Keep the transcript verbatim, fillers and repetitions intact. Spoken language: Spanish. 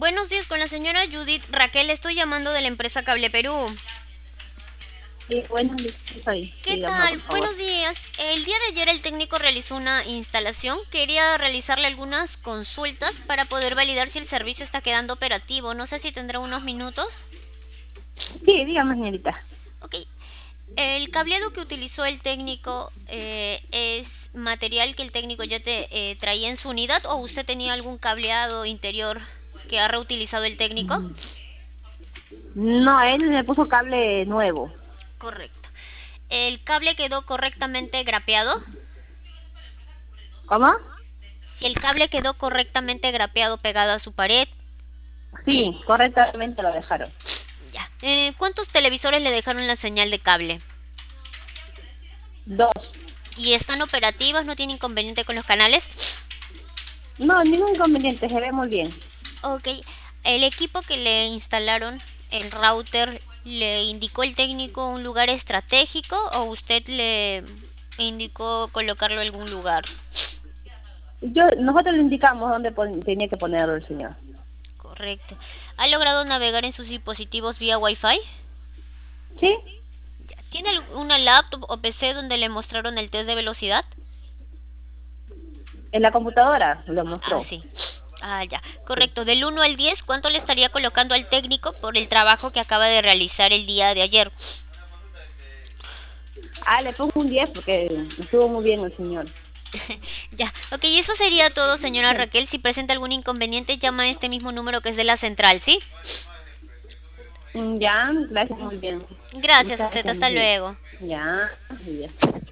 Buenos días, con la señora Judith Raquel, estoy llamando de la empresa Cable Perú. Sí, bueno, soy. ¿Qué Dígame, tal? por favor. Buenos días. El día de ayer el técnico realizó una instalación. Quería realizarle algunas consultas para poder validar si el servicio está quedando operativo. No sé si tendrá unos minutos. Sí, dígame, señorita. Ok. El cableado que utilizó el técnico eh, es material que el técnico ya te eh, traía en su unidad, o usted tenía algún cableado interior que ha reutilizado el técnico. No, él me puso cable nuevo. Correcto. El cable quedó correctamente grapeado. ¿Cómo? Si el cable quedó correctamente grapeado pegado a su pared. Sí, correctamente lo dejaron. Ya. Eh, ¿Cuántos televisores le dejaron la señal de cable? Dos. ¿Y están operativos? ¿No tiene inconveniente con los canales? No, ningún inconveniente, se ve muy bien. Ok. El equipo que le instalaron, el router, ¿le indicó el técnico un lugar estratégico o usted le indicó colocarlo en algún lugar? Yo, nosotros le indicamos dónde pon- tenía que ponerlo el señor. Correcto. ¿Ha logrado navegar en sus dispositivos vía Wi-Fi? ¿Sí? ¿Tiene una laptop o P C donde le mostraron el test de velocidad? En la computadora lo Ah, mostró. sí. Ah, ya. Sí. Correcto. Del uno al diez, ¿cuánto le estaría colocando al técnico por el trabajo que acaba de realizar el día de ayer? Ah, le pongo un diez porque estuvo muy bien el señor. Ya. Ok, eso sería todo, señora Raquel. Si presenta algún inconveniente, llama a este mismo número que es de la central, ¿sí? Mm, ya, gracias, muy bien. Gracias a Muchas usted. gracias, Hasta muy bien. luego. Ya, ya.